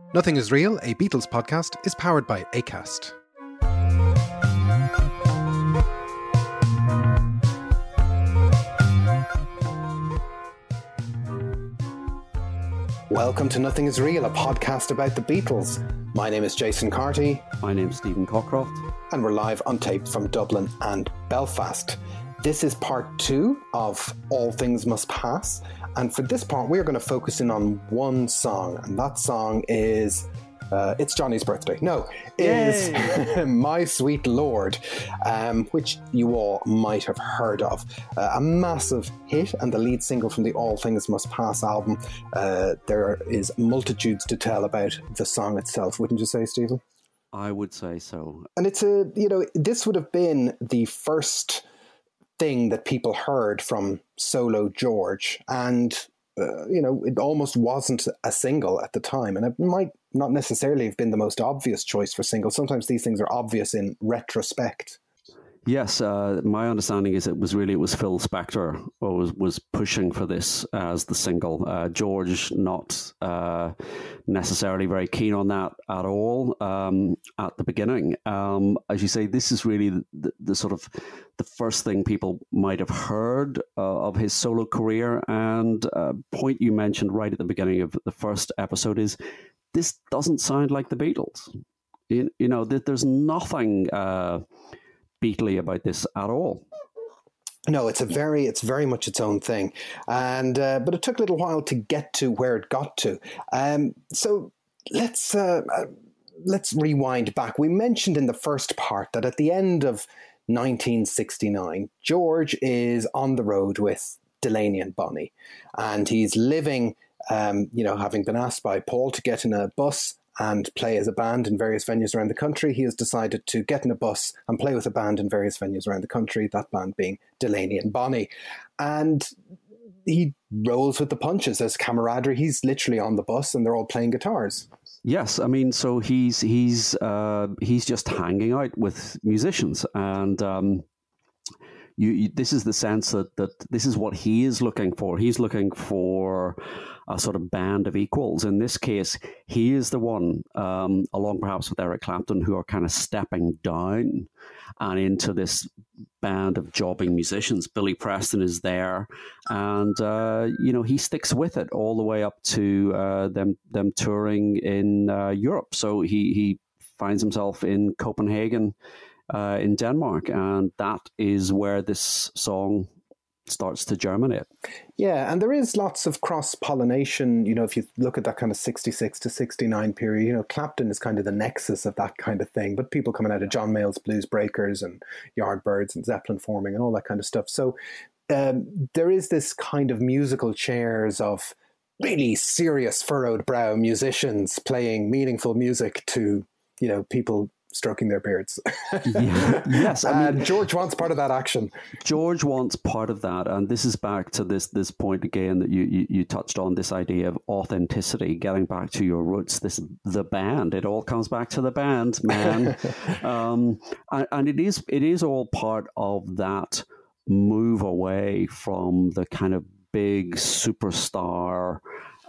Nothing is Real, a Beatles podcast, is powered by Acast. Welcome to Nothing is Real, a podcast about the Beatles. My name is Jason Carty. My name's Stephen Cockcroft. And we're live on tape from Dublin and Belfast. This is part 2 of All Things Must Pass. And for this part, we're going to focus in on one song. And that song is... it's Johnny's birthday. No, is My Sweet Lord, which you all might have heard of. A massive hit and the lead single from the All Things Must Pass album. There is multitudes to tell about the song itself, wouldn't you say, Stephen? I would say so. And it's this would have been the first thing that people heard from solo George. And it almost wasn't a single at the time, and it might not necessarily have been the most obvious choice for singles. Sometimes these things are obvious in retrospect. Yes, my understanding is it was Phil Spector who was pushing for this as the single. George not necessarily very keen on that at all at the beginning. As you say, this is really the sort of the first thing people might have heard of his solo career. And point you mentioned right at the beginning of the first episode is this doesn't sound like the Beatles. There's nothing Beatley about this at all. No, it's very much its own thing, and but it took a little while to get to where it got to. So let's rewind back. We mentioned in the first part that at the end of 1969, George is on the road with Delaney and Bonnie, and he's living, having been asked by Paul to get in a bus and play as a band in various venues around the country. He has decided to get in a bus and play with a band in various venues around the country, that band being Delaney and Bonnie. And he rolls with the punches. There's camaraderie. He's literally on the bus and they're all playing guitars. Yes, I mean, so he's just hanging out with musicians, and this is the sense that this is what he is looking for. He's looking for a sort of band of equals. In this case, he is the one, along perhaps with Eric Clapton, who are kind of stepping down and into this band of jobbing musicians. Billy Preston is there, and he sticks with it all the way up to them touring in Europe. So he finds himself in Copenhagen, in Denmark, and that is where this song starts to germinate. Yeah, and there is lots of cross-pollination. If you look at that kind of 66 to 69 period, Clapton is kind of the nexus of that kind of thing, but people coming out of John Mayall's Blues Breakers and Yardbirds and Zeppelin forming and all that kind of stuff. So there is this kind of musical chairs of really serious furrowed brow musicians playing meaningful music to, people stroking their beards. Yes. I mean, George wants part of that action. George wants part of that. And this is back to this point again that you touched on, this idea of authenticity, getting back to your roots, the band. It all comes back to the band, man. And it is all part of that move away from the kind of big superstar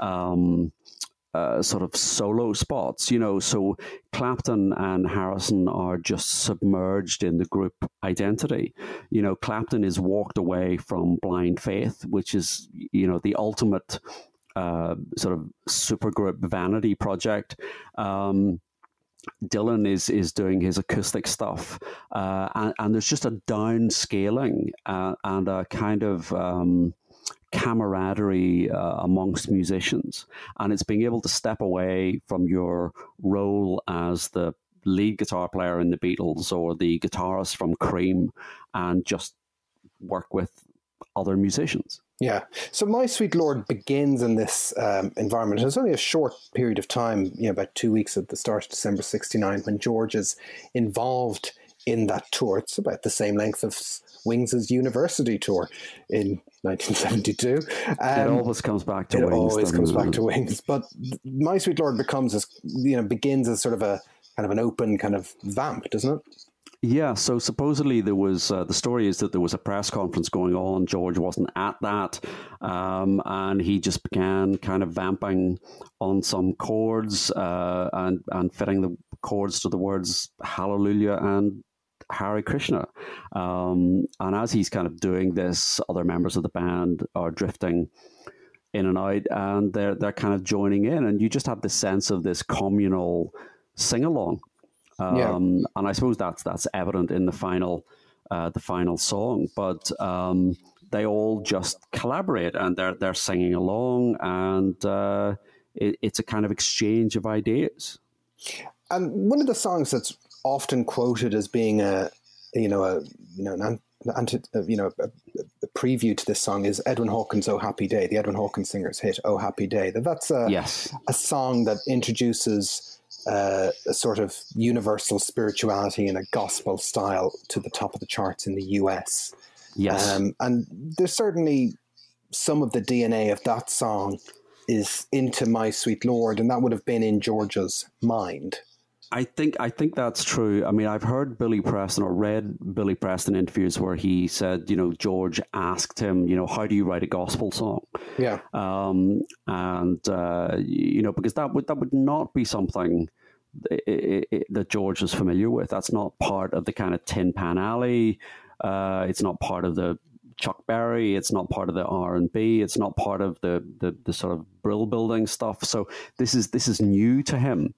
sort of solo spots, so Clapton and Harrison are just submerged in the group identity. Clapton is walked away from Blind Faith, which is, the ultimate sort of supergroup vanity project. Dylan is doing his acoustic stuff, and there's just a downscaling and a kind of camaraderie amongst musicians, and it's being able to step away from your role as the lead guitar player in the Beatles or the guitarist from Cream and just work with other musicians. Yeah. So My Sweet Lord begins in this environment. It's only a short period of time, about 2 weeks at the start of December 69, when George is involved in that tour. It's about the same length of Wings' university tour in 1972. It always comes back to Wings. It always comes back to Wings. But My Sweet Lord begins as sort of a kind of an open kind of vamp, doesn't it? Yeah, so supposedly there was the story is that there was a press conference going on. George wasn't at that, and he just began kind of vamping on some chords and fitting the chords to the words Hallelujah and Hare Krishna. And as he's kind of doing this, other members of the band are drifting in and out, and they're kind of joining in, and you just have the sense of this communal sing along. Yeah. And I suppose that's evident in the final song. But they all just collaborate, and they're singing along, and it's a kind of exchange of ideas. And one of the songs that's often quoted as being a preview to this song is Edwin Hawkins' "Oh Happy Day," the Edwin Hawkins singer's hit "Oh Happy Day." That's Yes. a song that introduces a sort of universal spirituality in a gospel style to the top of the charts in the US. Yes. And there's certainly some of the DNA of that song is into My Sweet Lord, and that would have been in George's mind. I think that's true. I mean, I've heard Billy Preston or read Billy Preston interviews where he said, George asked him, how do you write a gospel song? Yeah. Because that would not be something that George was familiar with. That's not part of the kind of Tin Pan Alley. It's not part of the Chuck Berry. It's not part of the R&B. It's not part of the sort of Brill building stuff. So this is new to him.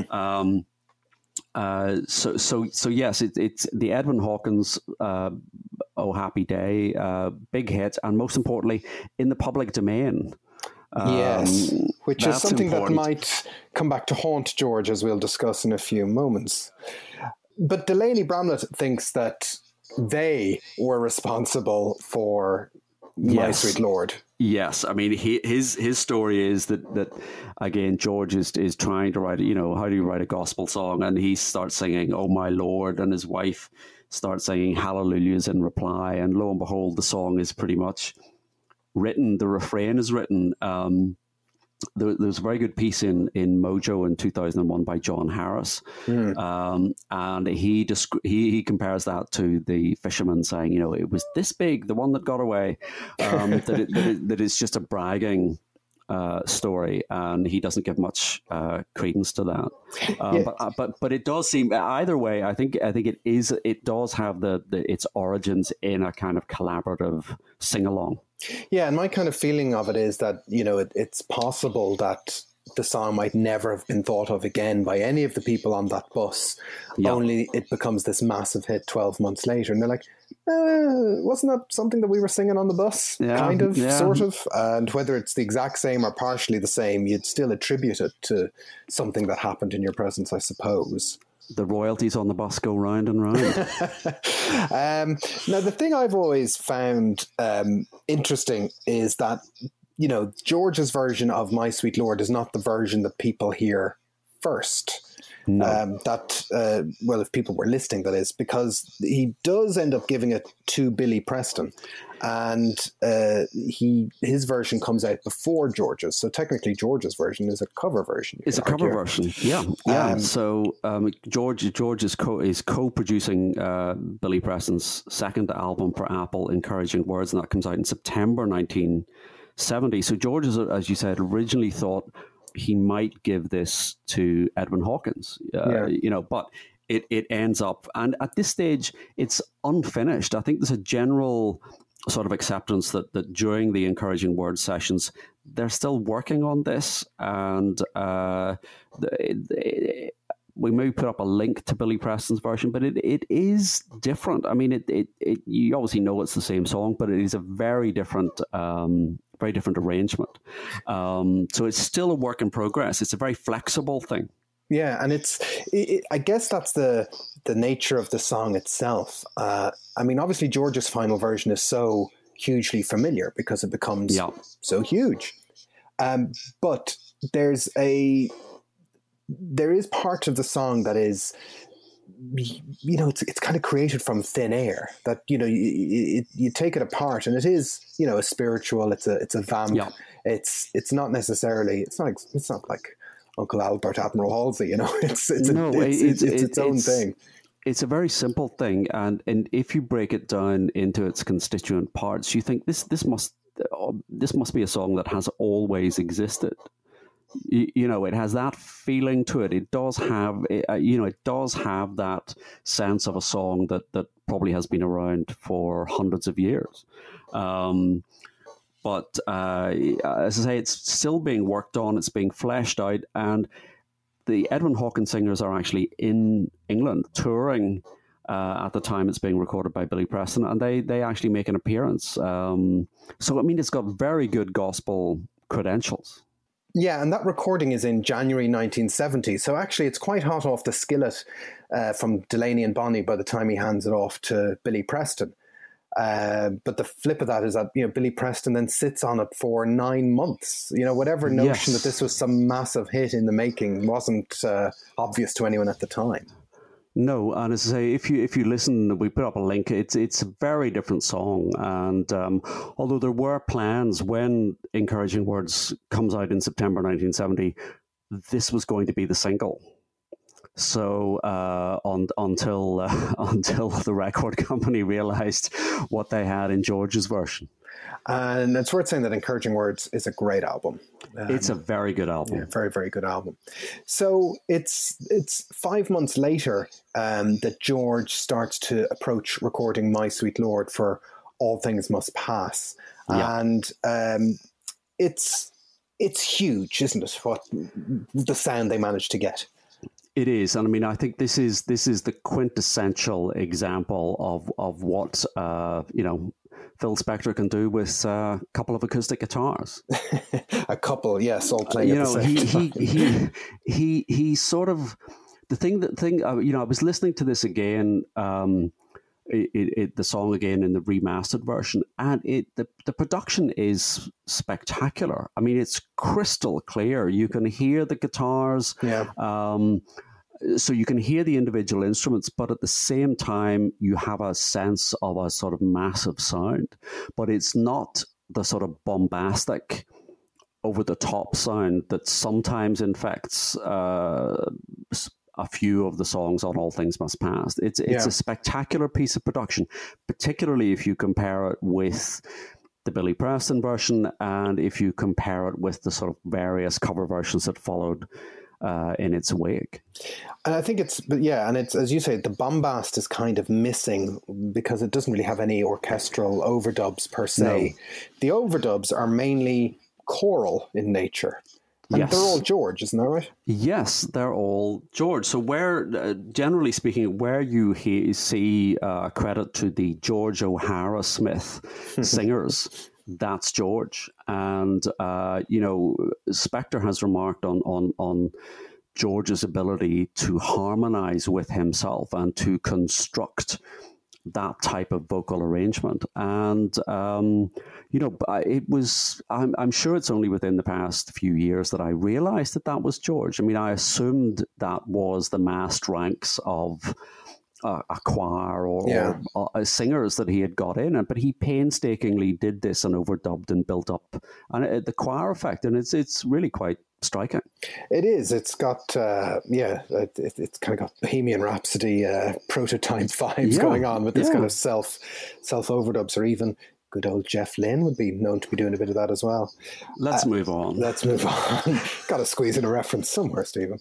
So yes, it's the Edwin Hawkins "Oh Happy Day" big hit, and most importantly, in the public domain. Yes, which is something important. that might come back to haunt George, as we'll discuss in a few moments. But Delaney Bramlett thinks that they were responsible for My Sweet Lord. Yes, I mean his story is that again George is trying to write, how do you write a gospel song, and he starts singing "Oh My Lord," and his wife starts singing hallelujahs in reply, and lo and behold, the song is pretty much written. The refrain is written. There's a very good piece in Mojo in 2001 by John Harris, and he compares that to the fisherman saying, it was this big, the one that got away, that it's just a bragging story, and he doesn't give much credence to that. But it does seem either way. I think it does have its origins in a kind of collaborative sing along. Yeah, and my kind of feeling of it is that, it's possible that the song might never have been thought of again by any of the people on that bus. Yeah. Only it becomes this massive hit 12 months later. And they're like, wasn't that something that we were singing on the bus? Yeah, kind of, sort of. And whether it's the exact same or partially the same, you'd still attribute it to something that happened in your presence, I suppose. The royalties on the bus go round and round. Now, the thing I've always found interesting is that, George's version of My Sweet Lord is not the version that people hear first. No. If people were listening, that is, because he does end up giving it to Billy Preston, and his version comes out before George's. So technically, George's version is a cover version. It's a cover version, yeah. So George is co-producing Billy Preston's second album for Apple, Encouraging Words, and that comes out in September 1970. So George, as you said, originally thought he might give this to Edwin Hawkins, but it ends up, and at this stage, it's unfinished. I think there's a general sort of acceptance that during the Encouraging Words sessions, they're still working on this, and we may put up a link to Billy Preston's version, but it is different. I mean, you obviously know it's the same song, but it is a very different arrangement. So it's still a work in progress. It's a very flexible thing. Yeah, and I guess that's the nature of the song itself. I mean, obviously George's final version is so hugely familiar because it becomes so huge. But there is part of the song that is, it's kind of created from thin air, that, you take it apart and it is, a spiritual, it's a vamp. Yeah. It's not necessarily, it's not like Uncle Albert, Admiral Halsey, it's its own thing. it's a very simple thing, and if you break it down into its constituent parts, you think this must be a song that has always existed. You know, it has that feeling to it. It does have, it does have that sense of a song that probably has been around for hundreds of years. But as I say, it's still being worked on. It's being fleshed out, and the Edwin Hawkins Singers are actually in England touring at the time it's being recorded by Billy Preston, and they actually make an appearance. So, I mean, it's got very good gospel credentials. Yeah, and that recording is in January 1970. So actually, it's quite hot off the skillet from Delaney and Bonnie by the time he hands it off to Billy Preston. But the flip of that is that, Billy Preston then sits on it for 9 months. Whatever notion that this was some massive hit in the making wasn't obvious to anyone at the time. No, and as I say, if you listen, we put up a link. It's a very different song, and although there were plans when Encouraging Words comes out in September 1970, this was going to be the single. So until the record company realized what they had in George's version. And it's worth saying that Encouraging Words is a great album. It's a very good album. Yeah, very, very good album. So it's 5 months later that George starts to approach recording My Sweet Lord for All Things Must Pass. Yeah. And it's huge, isn't it, what the sound they managed to get? It is, and I mean, I think this is the quintessential example of what Phil Spector can do with a couple of acoustic guitars. A couple, yes, all playing at the same time. He sort of I was listening to this again, the song again in the remastered version, and the production is spectacular. I mean, it's crystal clear. You can hear the guitars. Yeah. So you can hear the individual instruments, but at the same time, you have a sense of a sort of massive sound. But it's not the sort of bombastic, over-the-top sound that sometimes infects a few of the songs on All Things Must Pass. It's a spectacular piece of production, particularly if you compare it with the Billy Preston version and if you compare it with the sort of various cover versions that followed in its wake. And I think it's as you say, the bombast is kind of missing because it doesn't really have any orchestral overdubs per se. No. The overdubs are mainly choral in nature. And they're all George, isn't that right? Yes, they're all George. So generally speaking, where you see credit to the George O'Hara Smith singers, that's George. And, Spector has remarked on George's ability to harmonize with himself and to construct that type of vocal arrangement. And, I'm sure it's only within the past few years that I realized that was George. I mean, I assumed that was the massed ranks of a choir or singers that he had got in, but he painstakingly did this and overdubbed and built up the choir effect, and it's really quite striking. It is. It's got it's kind of got Bohemian Rhapsody prototype vibes going on with this kind of self overdubs, or even good old Jeff Lynne would be known to be doing a bit of that as well. Let's move on. Got to squeeze in a reference somewhere, Stephen.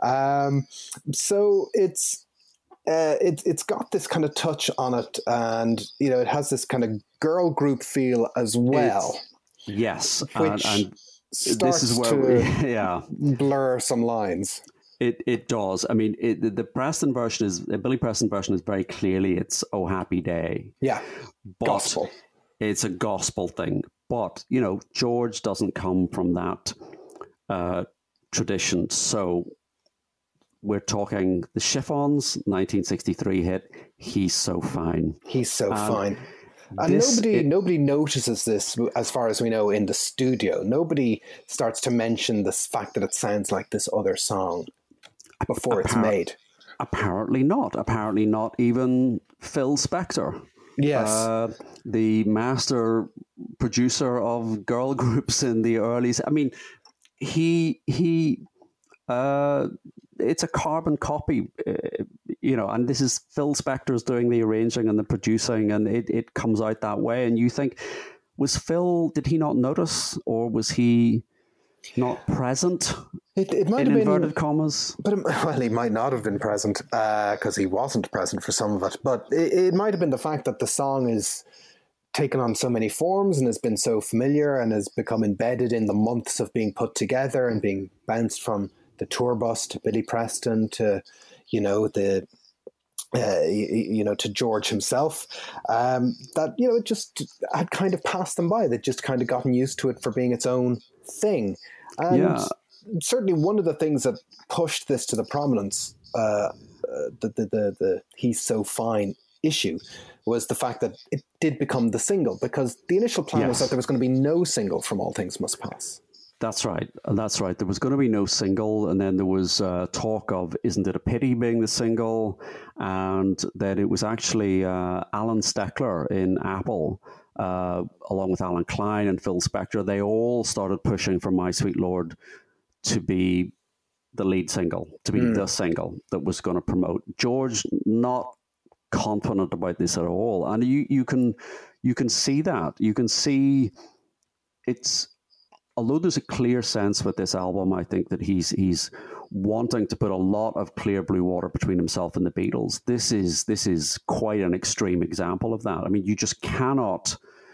So it's got this kind of touch on it, and it has this kind of girl group feel as well. Yes, which starts this is where to blur some lines. It does. I mean, the Preston version Billy Preston version is very clearly it's "Oh Happy Day." Yeah, gospel. It's a gospel thing, but George doesn't come from that tradition, so. We're talking the Chiffons, 1963 hit, He's So Fine. He's So Fine. And nobody notices this, as far as we know, in the studio. Nobody starts to mention the fact that it sounds like this other song before it's made. Apparently not. Apparently not even Phil Spector. Yes. The master producer of girl groups in the early... I mean, he it's a carbon copy. and this is Phil Spector's doing the arranging and the producing, and it comes out that way. And you think, did he not notice, or was he not present? It might in have inverted been, commas. But he might not have been present because he wasn't present for some of it. But it might have been the fact that the song is taken on so many forms and has been so familiar and has become embedded in the months of being put together and being bounced from the tour bus to Billy Preston to, to George himself, that, it just had kind of passed them by. They'd just kind of gotten used to it for being its own thing. And certainly one of the things that pushed this to the prominence, the He's So Fine issue, was the fact that it did become the single, because the initial plan was that there was going to be no single from All Things Must Pass. That's right. There was going to be no single, and then there was talk of Isn't It a Pity being the single, and then it was actually Alan Steckler in Apple, along with Alan Klein and Phil Spector. They all started pushing for My Sweet Lord to be the lead single, to be the single that was going to promote. George, not confident about this at all, and you can see that. You can see it's. Although there's a clear sense with this album, I think that he's wanting to put a lot of clear blue water between himself and the Beatles. This is quite an extreme example of that. I mean, you just cannot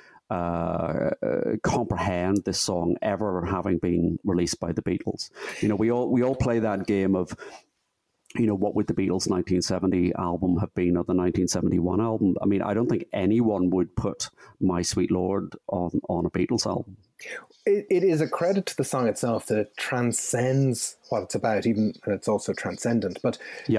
comprehend this song ever having been released by the Beatles. We all play that game of, what would the Beatles' 1970 album have been, or the 1971 album? I mean, I don't think anyone would put My Sweet Lord on a Beatles album. It is a credit to the song itself that it transcends what it's about, and it's also transcendent. But,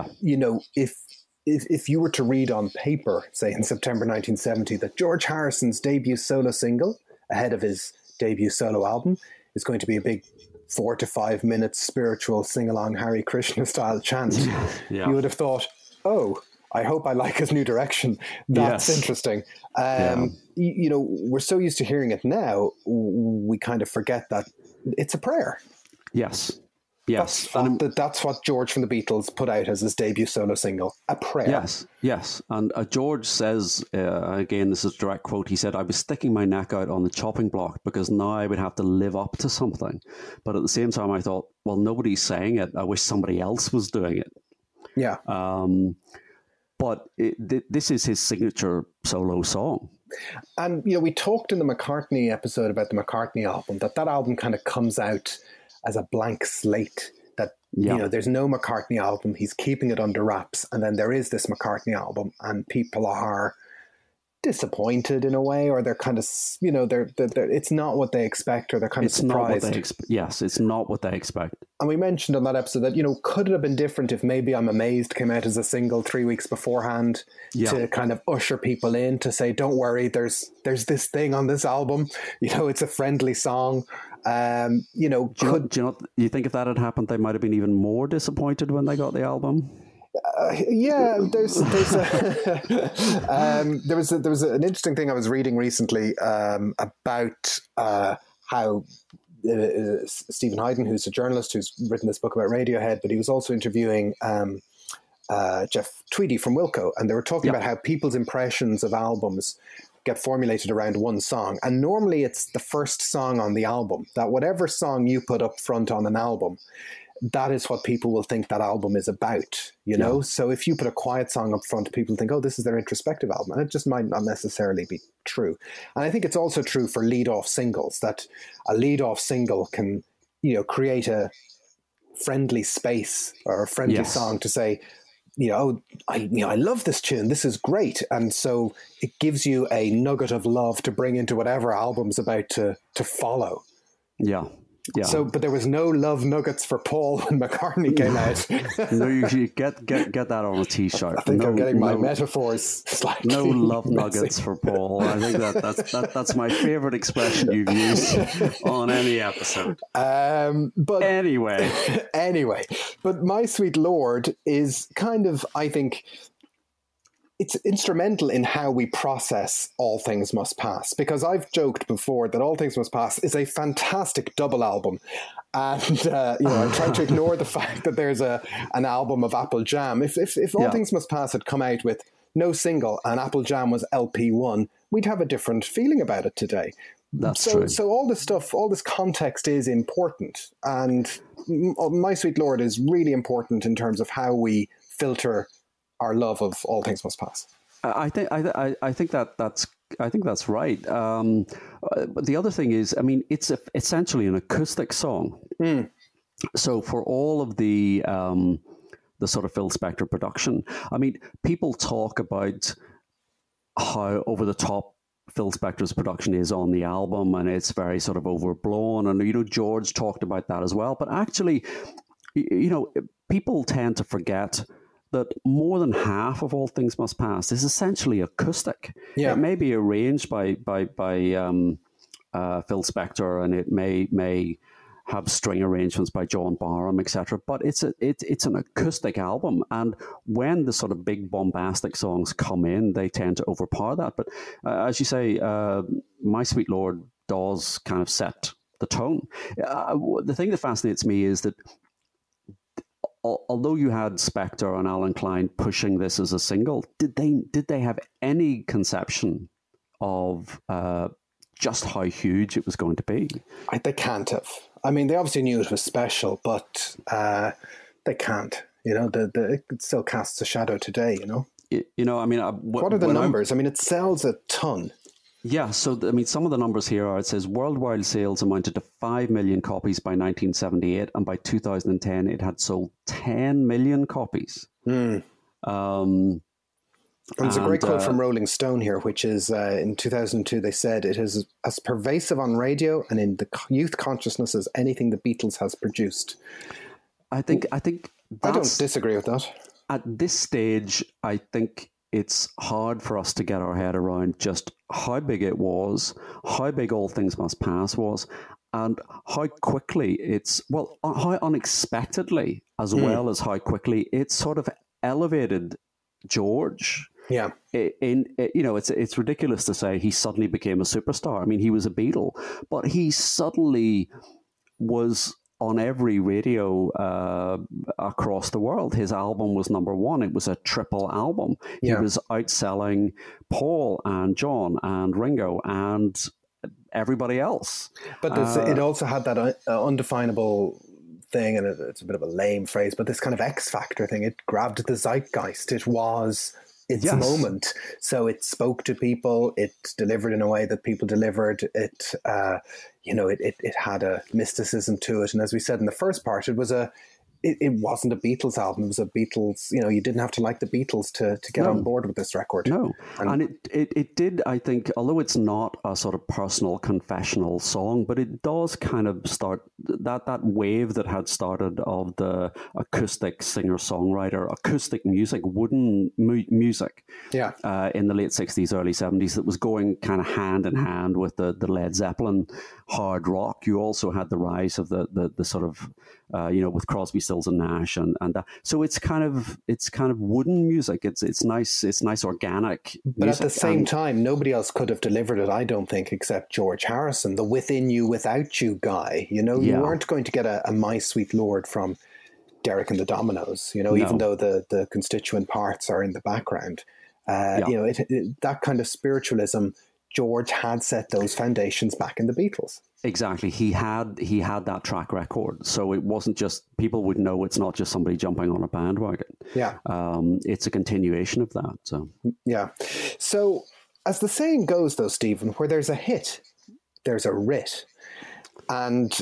if you were to read on paper, say in September 1970, that George Harrison's debut solo single, ahead of his debut solo album, is going to be a big 4 to 5 minute spiritual sing-along Hare Krishna style chant, you would have thought, oh, I hope I like his new direction. That's interesting. We're so used to hearing it now, we kind of forget that it's a prayer. Yes. That's what George from the Beatles put out as his debut solo single, a prayer. Yes. And George says, again, this is a direct quote, he said, "I was sticking my neck out on the chopping block because now I would have to live up to something. But at the same time, I thought, well, nobody's saying it. I wish somebody else was doing it." Yeah. But this is his signature solo song. And, we talked in the McCartney episode about the McCartney album, that album kind of comes out as a blank slate, that, there's no McCartney album. He's keeping it under wraps. And then there is this McCartney album, and people are disappointed in a way, or they're kind of, they're it's not what they expect, or they're kind of surprised. Yes, it's not what they expect. And we mentioned on that episode that, could it have been different if maybe I'm Amazed came out as a single 3 weeks beforehand to kind of usher people in, to say, don't worry, there's this thing on this album, it's a friendly song. Do you think if that had happened, they might have been even more disappointed when they got the album? There was an interesting thing I was reading recently about how Stephen Hayden, who's a journalist who's written this book about Radiohead, but he was also interviewing Jeff Tweedy from Wilco, and they were talking about how people's impressions of albums get formulated around one song, and normally it's the first song on the album, that whatever song you put up front on an album, that is what people will think that album is about, So if you put a quiet song up front, people think, oh, this is their introspective album. And it just might not necessarily be true. And I think it's also true for lead-off singles, that a lead-off single can, create a friendly space or a friendly song to say, I love this tune. This is great. And so it gives you a nugget of love to bring into whatever album's about to follow. Yeah. Yeah. So, but there was no love nuggets for Paul when McCartney came out. No, you get that on a T-shirt. I think I'm getting my metaphors slightly. No love nuggets for Paul. I think that's my favorite expression you've used on any episode. But anyway, but My Sweet Lord is kind of, I think, it's instrumental in how we process All Things Must Pass, because I've joked before that All Things Must Pass is a fantastic double album. And, I try to ignore the fact that there's an album of Apple Jam. If All Things Must Pass had come out with no single and Apple Jam was LP1, we'd have a different feeling about it today. That's true. So all this stuff, all this context is important. And My Sweet Lord is really important in terms of how we filter our love of All Things Must Pass. I think that's right. But the other thing is, I mean, it's essentially an acoustic song. Mm. So for all of the sort of Phil Spector production, I mean, people talk about how over the top Phil Spector's production is on the album, and it's very sort of overblown. And George talked about that as well. But actually, people tend to forget that more than half of All Things Must Pass is essentially acoustic. Yeah. It may be arranged by Phil Spector, and it may have string arrangements by John Barham, etc. But it's an acoustic album, and when the sort of big bombastic songs come in, they tend to overpower that. But as you say, My Sweet Lord does kind of set the tone. The thing that fascinates me is that although you had Spector and Alan Klein pushing this as a single, did they have any conception of just how huge it was going to be? They can't have. I mean, they obviously knew it was special, but they can't. It still casts a shadow today. I mean, what are the numbers? I mean, it sells a ton. Yeah, so I mean, some of the numbers here are, it says worldwide sales amounted to 5 million copies by 1978, and by 2010 it had sold 10 million copies. Mm. There's a great quote from Rolling Stone here, which is in 2002 they said, "It is as pervasive on radio and in the youth consciousness as anything the Beatles has produced." I think I don't disagree with that. At this stage, I think it's hard for us to get our head around just how big it was, how big All Things Must Pass was, and how quickly how unexpectedly, as well as how quickly it sort of elevated George. Yeah. It's ridiculous to say he suddenly became a superstar. I mean, he was a Beatle, but he suddenly was on every radio across the world. His album was number one. It was a triple album. He was outselling Paul and John and Ringo and everybody else. But it also had that undefinable thing, and it's a bit of a lame phrase, but this kind of X Factor thing. It grabbed the zeitgeist. It was its moment. So it spoke to people. It delivered in a way that people delivered. It had a mysticism to it. And as we said in the first part, it wasn't a Beatles album. It was a Beatles, you didn't have to like the Beatles to get on board with this record. No. And it did, I think, although it's not a sort of personal confessional song, but it does kind of start that wave that had started of the acoustic singer-songwriter, acoustic music, wooden music in the late 60s, early 70s that was going kind of hand in hand with the Led Zeppelin hard rock. You also had the rise of the sort of, with Crosby, Stills and Nash and that. So it's kind of wooden music. It's nice organic but music. At the same time, nobody else could have delivered it, I don't think, except George Harrison, the within you without you guy. You weren't going to get a My Sweet Lord from Derek and the Dominos, even though the constituent parts are in the background. That kind of spiritualism, George had set those foundations back in the Beatles. Exactly. He had that track record. So it wasn't just, people would know it's not just somebody jumping on a bandwagon. Yeah. It's a continuation of that. So. Yeah. So as the saying goes, though, Stephen, where there's a hit, there's a writ. And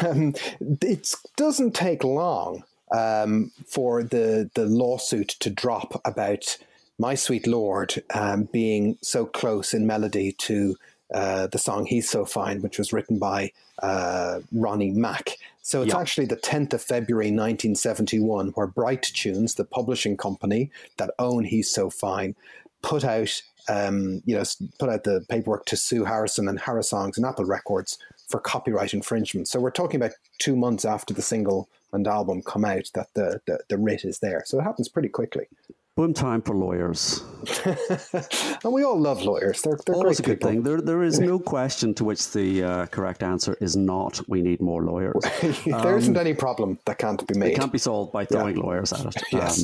it doesn't take long for the lawsuit to drop about My Sweet Lord being so close in melody to the song He's So Fine, which was written by Ronnie Mack. So it's actually the 10th of February 1971 where Bright Tunes, the publishing company that own He's So Fine, put out the paperwork to sue Harrison and Harris Songs and Apple Records for copyright infringement. So we're talking about 2 months after the single and album come out that the writ is there. So it happens pretty quickly. Boom time for lawyers. And we all love lawyers. They're always great a good people. thing. There is no question to which the correct answer is not. We need more lawyers. There isn't any problem that can't be made. It can't be solved by throwing lawyers at it. Yes.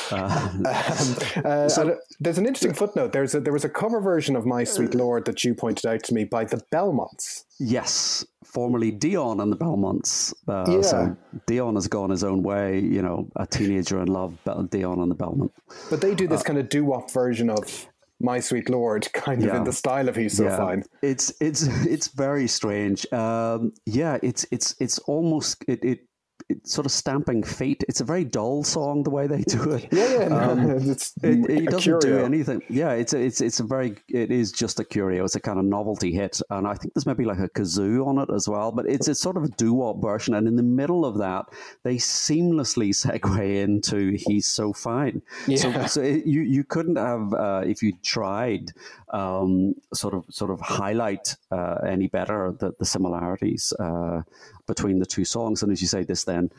There's an interesting footnote. There was a cover version of My Sweet Lord that you pointed out to me by the Belmonts. Yes, formerly Dion and the Belmonts. So Dion has gone his own way, a teenager in love, Dion and the Belmont. But they do this kind of doo-wop version of My Sweet Lord, kind of in the style of He's So Fine. It's very strange. It's almost it's sort of stamping feet. It's a very dull song the way they do it. It doesn't do anything. Yeah, it is just a curio. It's a kind of novelty hit, and I think there's maybe like a kazoo on it as well. But it's sort of a doo-wop version, and in the middle of that, they seamlessly segue into He's So Fine. Yeah. So you couldn't have if you tried sort of highlight any better the similarities between the two songs. And as you say, this then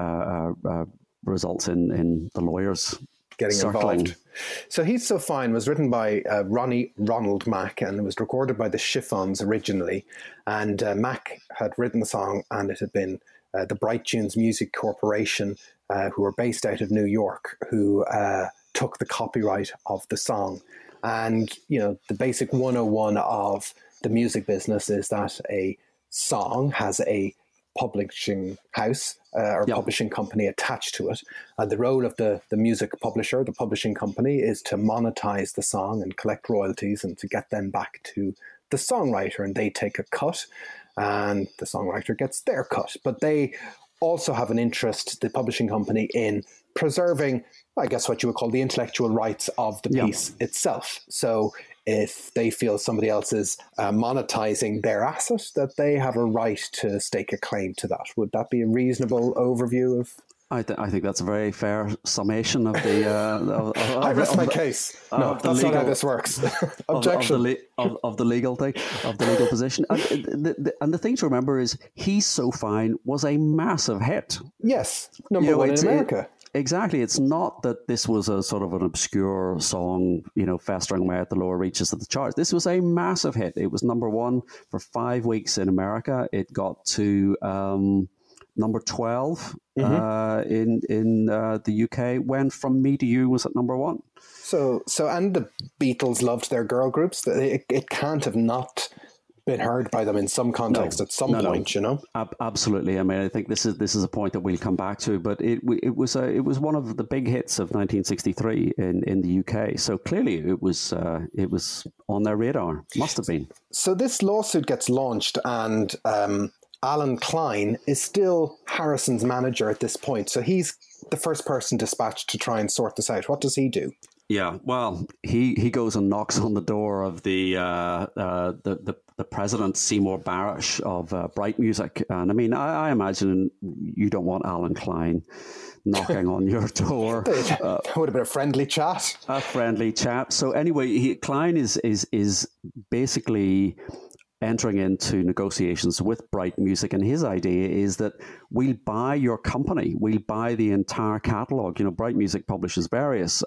results in the lawyers getting circling. Involved. So He's So Fine was written by Ronald Mack, and it was recorded by the Chiffons originally. And Mack had written the song, and it had been the Bright Tunes Music Corporation, who were based out of New York, who took the copyright of the song. And, the basic 101 of the music business is that a song has a publishing house or publishing company attached to it. And the role of the music publisher, the publishing company, is to monetize the song and collect royalties and to get them back to the songwriter. And they take a cut and the songwriter gets their cut. But they also have an interest, the publishing company, in preserving, I guess, what you would call the intellectual rights of the piece itself. So if they feel somebody else is monetizing their asset, that they have a right to stake a claim to that. Would that be a reasonable overview of? I think that's a very fair summation of the. I rest my case. No, that's not how this works. Objection. Of the legal thing, of the legal position. And the thing to remember is He's So Fine was a massive hit. Yes, number one in America. Exactly. It's not that this was a sort of an obscure song, festering away at the lower reaches of the charts. This was a massive hit. It was number one for 5 weeks in America. It got to number 12 in the UK, when From Me to You was at number one. So and the Beatles loved their girl groups. It can't have not been heard by them in some context at some point, Absolutely. I mean, I think this is a point that we'll come back to, but it was one of the big hits of 1963 in the UK. So clearly, it was on their radar. Must have been. So this lawsuit gets launched, and Alan Klein is still Harrison's manager at this point. So he's the first person dispatched to try and sort this out. What does he do? Yeah, well, he goes and knocks on the door of the president, Seymour Barish of Bright Music. And I mean, I imagine you don't want Alan Klein knocking on your door. That would have been a friendly chat. A friendly chat. So anyway, Klein is basically entering into negotiations with Bright Music, and his idea is that we'll buy your company, we'll buy the entire catalog. Bright Music publishes various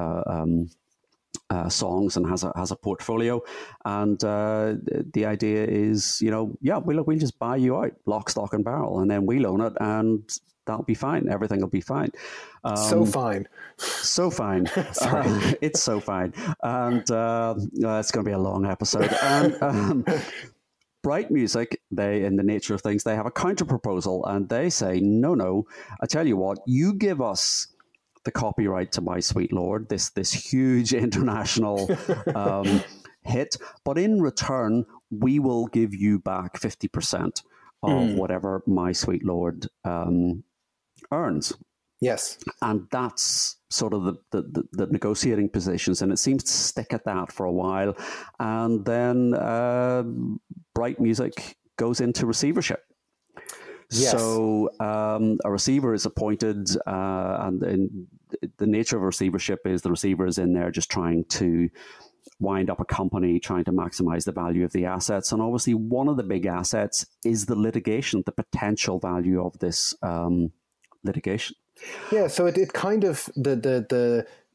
songs and has a portfolio, and the idea is, we'll just buy you out, lock, stock, and barrel, and then we'll own it, and that'll be fine. Everything will be fine. So fine. Sorry. It's so fine. And it's going to be a long episode. And Bright Music, they, in the nature of things, they have a counter proposal, and they say, no, I tell you what, you give us the copyright to My Sweet Lord, this huge international hit, but in return, we will give you back 50% of whatever My Sweet Lord earns. Yes. And that's sort of the negotiating positions, and it seems to stick at that for a while. And then Bright Music goes into receivership. Yes. So a receiver is appointed, and the nature of a receivership is the receiver is in there just trying to wind up a company, trying to maximize the value of the assets. And obviously one of the big assets is the litigation, the potential value of this litigation. Yeah, so it kind of, the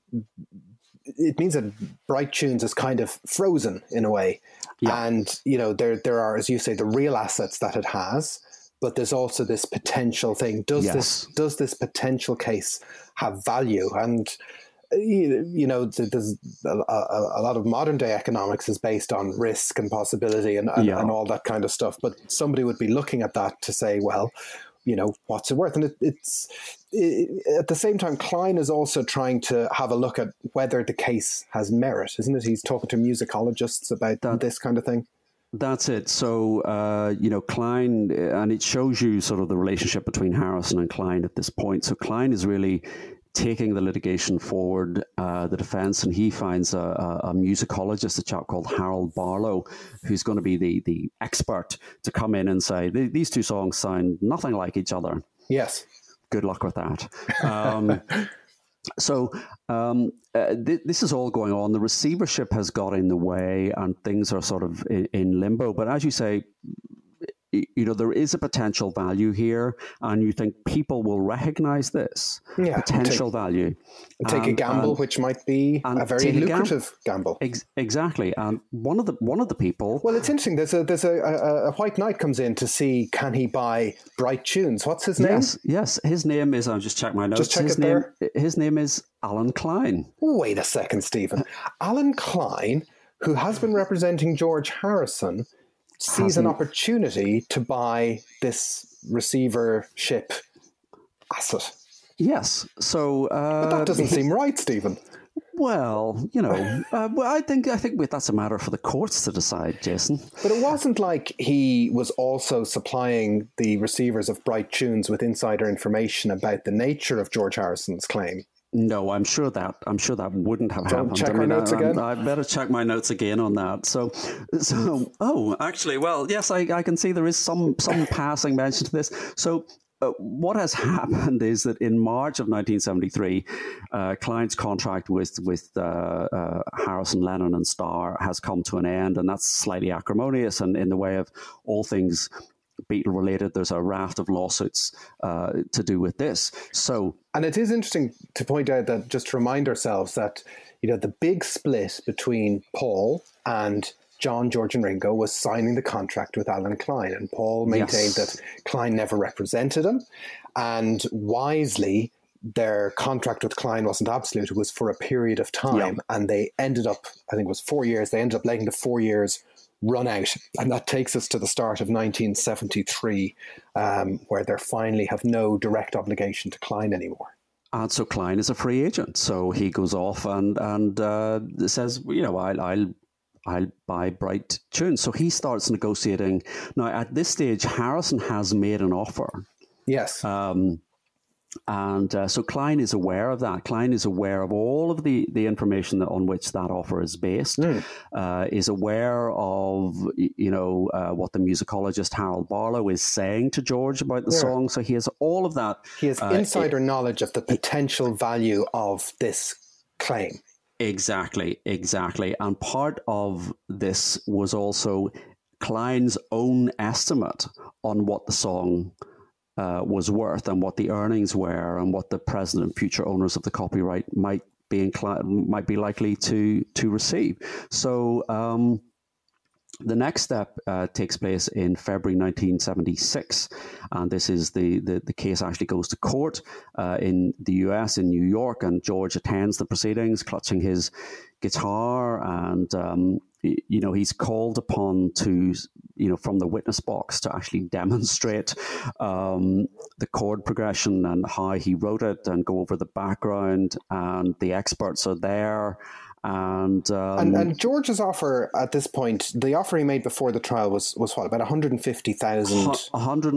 it means that Bright Tunes is kind of frozen in a way. Yeah. And, there are, as you say, the real assets that it has, but there's also this potential thing. Does this potential case have value? And, there's a lot of modern day economics is based on risk and possibility and all that kind of stuff. But somebody would be looking at that to say, well, what's it worth? And it's at the same time, Klein is also trying to have a look at whether the case has merit, isn't it? He's talking to musicologists about this kind of thing. That's it. So, Klein, and it shows you sort of the relationship between Harrison and Klein at this point. So Klein is really taking the litigation forward, the defense, and he finds a musicologist, a chap called Harold Barlow, who's going to be the expert to come in and say, these two songs sound nothing like each other. Yes. Good luck with that. This is all going on. The receivership has got in the way and things are sort of in limbo. But as you say, there is a potential value here, and you think people will recognize this potential value. Take a gamble, which might be a very lucrative gamble. Exactly. And one of the people. Well, it's interesting. There's a white knight comes in to see, can he buy Bright Tunes? What's his name? Yes. His name is. I'll just check my notes. His name is Alan Klein. Wait a second, Stephen. Alan Klein, who has been representing George Harrison, sees an opportunity to buy this receivership asset. Yes. So, but that doesn't seem right, Stephen. Well, I think that's a matter for the courts to decide, Jason. But it wasn't like he was also supplying the receivers of Bright Tunes with insider information about the nature of George Harrison's claim. No, I'm sure that wouldn't have happened. Check our notes again. I better check my notes again on that. So, actually, well, yes, I can see there is some passing mention to this. So, what has happened is that in March of 1973, Klein's contract with Harrison, Lennon, and Starr has come to an end, and that's slightly acrimonious. And in the way of all things Beatle related, there's a raft of lawsuits to do with this. So, and it is interesting to point out that, just to remind ourselves that, the big split between Paul and John, George, and Ringo was signing the contract with Alan Klein, and Paul maintained that Klein never represented him, and wisely, their contract with Klein wasn't absolute; it was for a period of time, and they ended up, I think it was 4 years. They ended up letting the 4 years run out, and that takes us to the start of 1973, where they finally have no direct obligation to Klein anymore. And so Klein is a free agent, so he goes off and says, I'll buy Bright Tunes. So he starts negotiating. Now, at this stage, Harrison has made an offer. Yes. So Klein is aware of that. Klein is aware of all of the information on which that offer is based, is aware of, what the musicologist Harold Barlow is saying to George about the song. So he has all of that. He has insider knowledge of the potential value of this claim. Exactly. And part of this was also Klein's own estimate on what the song was worth and what the earnings were and what the present and future owners of the copyright might be likely to receive. So the next step takes place in February 1976, and this is the case actually goes to court in the US, in New York, and George attends the proceedings, clutching his guitar, and he's called upon to, from the witness box to actually demonstrate the chord progression and how he wrote it and go over the background, and the experts are there. And George's offer at this point, the offer he made before the trial was what, about $150,000?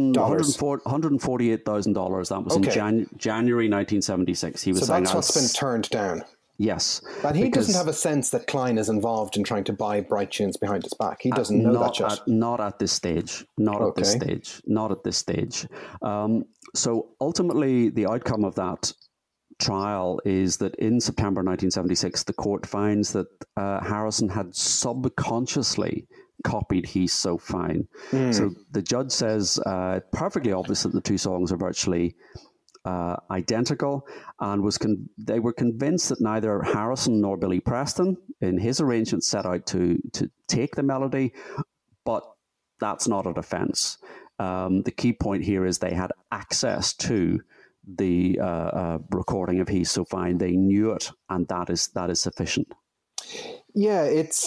$148,000. That was in January 1976. He was saying that's what's been turned down. Yes. And he doesn't have a sense that Klein is involved in trying to buy Bright Tunes behind his back. He doesn't know that yet. Not at this stage. Not at this stage. So ultimately, the outcome of that trial is that in September 1976, the court finds that Harrison had subconsciously copied He's So Fine. So the judge says perfectly obvious that the two songs are virtually identical, and they were convinced that neither Harrison nor Billy Preston in his arrangement set out to take the melody, but that's not a defense. The key point here is they had access to the recording of He's So Fine. They knew it, and that is sufficient. Yeah,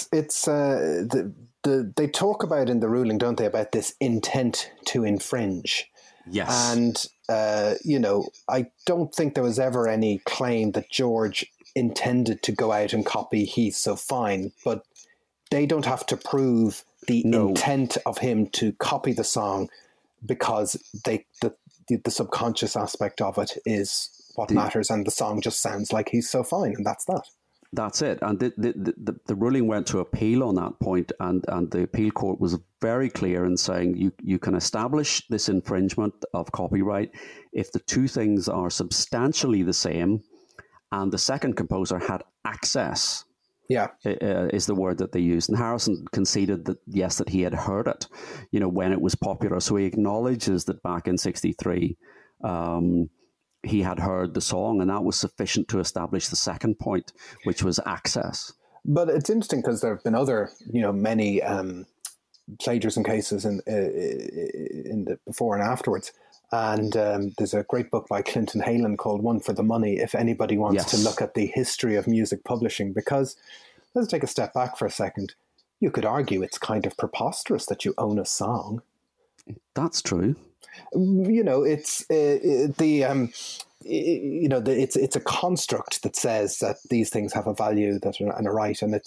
they talk about in the ruling, don't they, about this intent to infringe. Yes. And, I don't think there was ever any claim that George intended to go out and copy He's So Fine, but they don't have to prove the intent of him to copy the song, because the subconscious aspect of it is what matters, and the song just sounds like He's So Fine, and that's that. That's it. And the ruling went to appeal on that point, and the appeal court was very clear in saying you can establish this infringement of copyright if the two things are substantially the same and the second composer had access. Yeah, is the word that they used. And Harrison conceded that, yes, that he had heard it, when it was popular. So he acknowledges that back in 1963, he had heard the song, and that was sufficient to establish the second point, which was access. But it's interesting because there have been other, many plagiarism cases in the before and afterwards. And there's a great book by Clinton Halen called One for the Money, if anybody wants to look at the history of music publishing, because let's take a step back for a second. You could argue it's kind of preposterous that you own a song. That's true. It's it's a construct that says that these things have a value and a right, and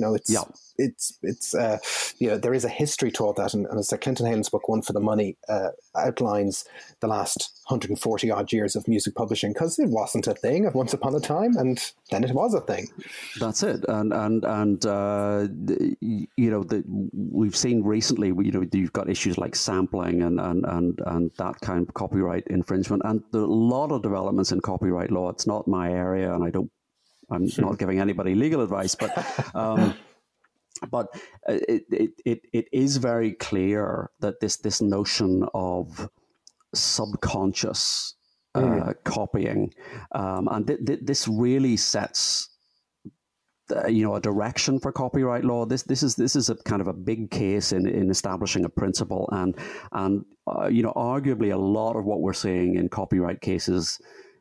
there is a history to all that, and as Clinton Halen's book One for the Money outlines the last 140 odd years of music publishing, because it wasn't a thing at once upon a time, and then it was a thing. That's it, and we've seen recently, you've got issues like sampling and that kind of copyright infringement, and a lot of developments in copyright law. It's not my area, and I'm not giving anybody legal advice, but it is very clear that this notion of subconscious copying, and this really sets a direction for copyright law. This is a kind of a big case in establishing a principle, and arguably a lot of what we're seeing in copyright cases,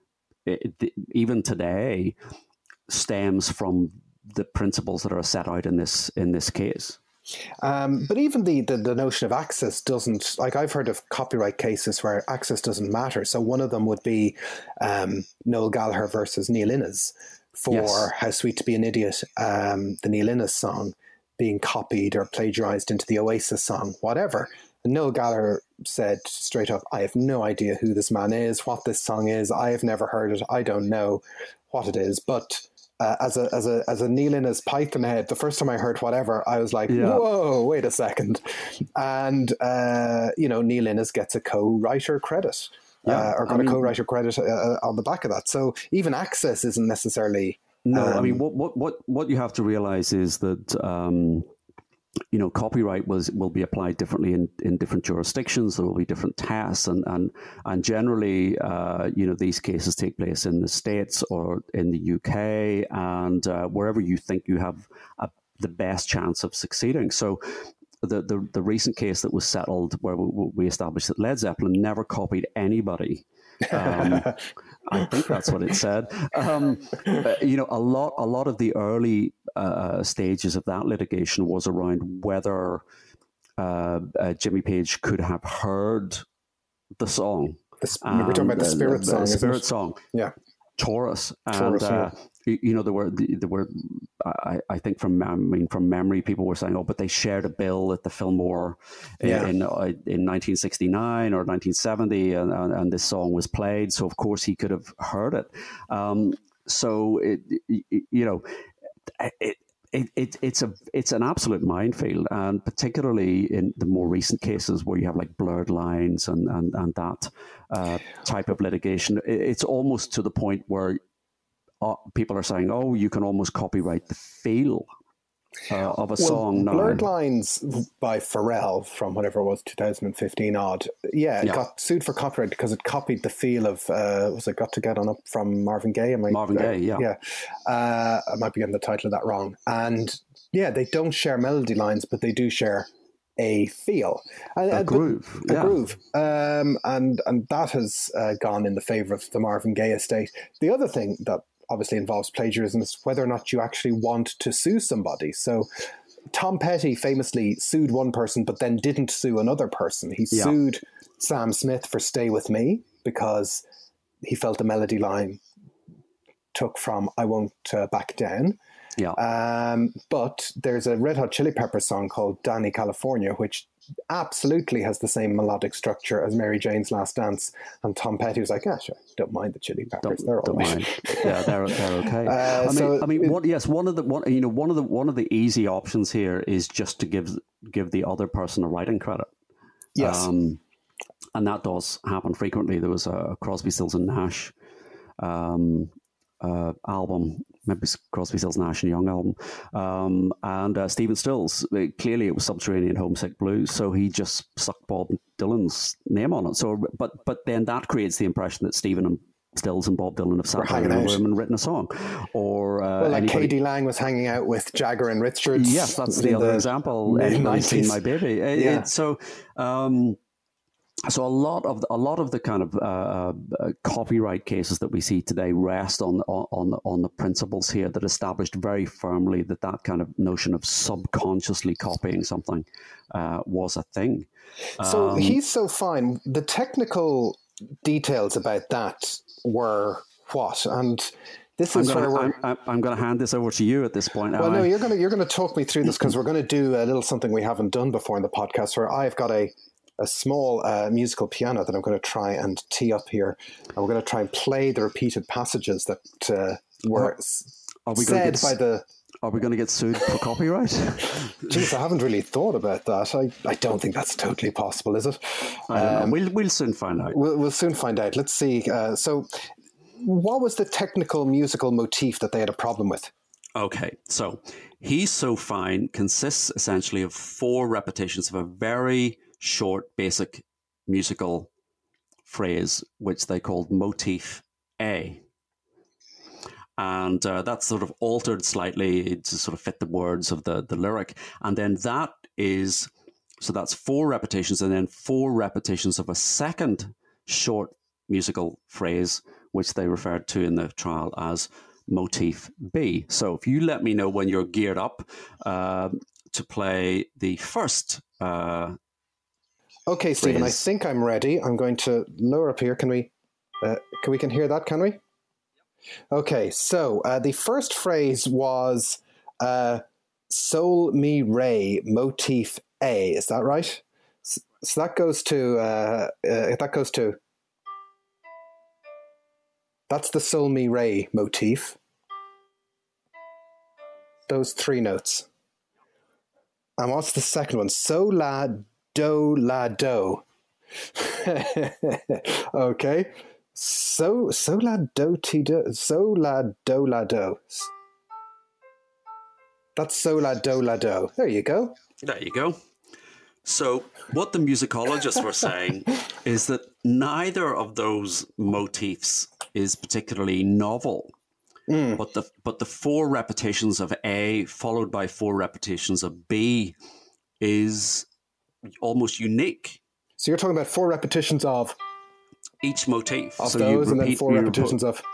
even today, stems from the principles that are set out in this case. But even the notion of access doesn't, like, I've heard of copyright cases where access doesn't matter. So one of them would be Noel Gallagher versus Neil Innes for How Sweet to Be an Idiot, the Neil Innes song being copied or plagiarized into the Oasis song, whatever. And Noel Gallagher said straight up, I have no idea who this man is, what this song is. I have never heard it. I don't know what it is. But as a Neil Innes Python head, the first time I heard whatever, I was like, whoa, wait a second. And, Neil Innes gets a co-writer credit. Or got a co-writer credit on the back of that. So even access isn't necessarily... No, what you have to realize is that... copyright will be applied differently in different jurisdictions. There will be different tests, and generally, these cases take place in the States or in the UK, and wherever you think you have the best chance of succeeding. So, the recent case that was settled, where we established that Led Zeppelin never copied anybody. I think that's what it said. A lot of the early stages of that litigation was around whether Jimmy Page could have heard the song. We're talking about the Spirit song. The Spirit song. Yeah. Taurus. And, there were. I think from memory, people were saying, but they shared a bill at the Fillmore in 1969 or 1970, and this song was played. So of course he could have heard it. It's an absolute minefield, and particularly in the more recent cases where you have like blurred lines and that type of litigation, it's almost to the point where people are saying, you can almost copyright the feel of a song now. Blurred Lines by Pharrell from whatever it was, 2015 odd. Yeah, it got sued for copyright because it copied the feel of, was it Got to Get On Up from Marvin Gaye? Marvin Gaye, yeah. Yeah. I might be getting the title of that wrong. And yeah, they don't share melody lines, but they do share a feel. A groove. A groove. And that has gone in the favour of the Marvin Gaye estate. The other thing that obviously involves plagiarism is whether or not you actually want to sue somebody. So Tom Petty famously sued one person but then didn't sue another person. He sued Sam Smith for Stay With Me because he felt the melody line took from I Won't Back Down. But there's a Red Hot Chili Peppers song called Danny California, which absolutely has the same melodic structure as Mary Jane's Last Dance. And Tom Petty was like, sure, don't mind the Chili Peppers, they're all right. Yeah, they're okay. One of the easy options here is just to give the other person a writing credit. Yes. And that does happen frequently. There was a Crosby, Stills and Nash album, maybe it's Crosby, Stills, Nash and Young album, and Stephen Stills, clearly it was Subterranean Homesick Blues, so he just stuck Bob Dylan's name on it. So, but then that creates the impression that Stephen and Stills and Bob Dylan have sat down in a room and written a song. Or K.D. Lang was hanging out with Jagger and Richards. Yes, that's the other example. Anybody's Seen My Baby. So a lot of the kind of copyright cases that we see today rest on the principles here that established very firmly that kind of notion of subconsciously copying something was a thing. So He's So Fine. The technical details about that were what? And this is I'm going to hand this over to you at this point. Well, no, you're going to talk me through this because we're going to do a little something we haven't done before in the podcast, where I've got a small musical piano that I'm going to try and tee up here. And we're going to try and play the repeated passages that were said by the... Are we going to get sued for copyright? Jeez, I haven't really thought about that. I don't think that's totally possible, is it? I don't know. We'll soon find out. We'll soon find out. Let's see. So what was the technical musical motif that they had a problem with? Okay, so He's So Fine consists essentially of 4 repetitions of a very short, basic musical phrase, which they called motif A. And that's sort of altered slightly to sort of fit the words of the lyric. And then that's 4 repetitions, and then 4 repetitions of a second short musical phrase, which they referred to in the trial as motif B. So if you let me know when you're geared up to play the first okay, Stephen, I think I'm ready. I'm going to lower up here. Can we hear that, can we? Okay, so the first phrase was Sol Mi Re motif A. Is that right? So that goes to that's the Sol Mi Re motif. Those 3 notes. And what's the second one? So La Do La Do. Okay. So La Do Ti Do. So La Do La Do. That's So La Do La Do. There you go. There you go. So what the musicologists were saying is that neither of those motifs is particularly novel. But the 4 repetitions of A followed by 4 repetitions of B is almost unique. So you're talking about 4 repetitions of each motif. Of so those, and then 4 repetitions of.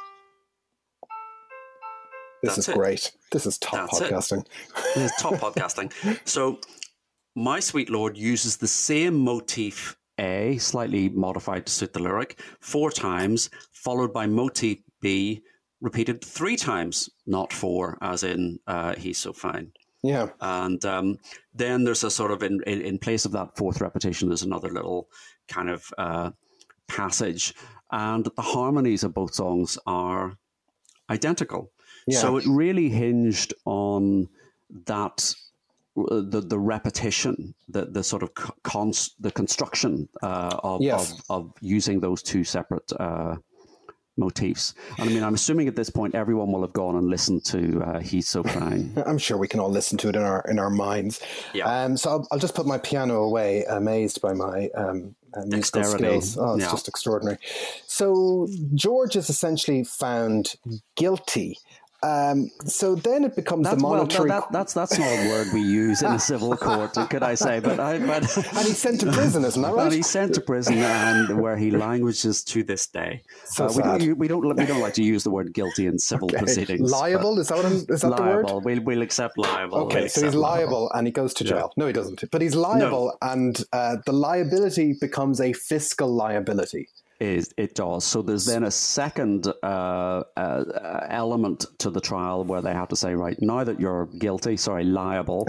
This is great. This is top podcasting. This is top podcasting. So My Sweet Lord uses the same motif A, slightly modified to suit the lyric, 4 times, followed by motif B, repeated 3 times, not 4, as in He's So Fine. Yeah. And then there's a sort of, in place of that 4th repetition, there's another little kind of passage. And the harmonies of both songs are identical. Yeah. So it really hinged on that, the repetition, the sort of the construction of using those 2 separate motifs. And I mean, I'm assuming at this point everyone will have gone and listened to "He's So Fine." I'm sure we can all listen to it in our minds. Yeah. So I'll just put my piano away, amazed by my musical Dexterity. skills. Oh, it's just extraordinary. So George is essentially found guilty. So then it becomes the monetary. Well, that's not a word we use in a civil court, could I say? But and he's sent to prison, isn't that right? And he's sent to prison, and where he languishes to this day. So we don't like to use the word guilty in civil proceedings. Liable, is that liable. the word? We'll accept liable. Okay, so he's liable and he goes to jail. No, he doesn't. But he's liable, and the liability becomes a fiscal liability. It does. So there's then a second element to the trial where they have to say, right, now that you're liable,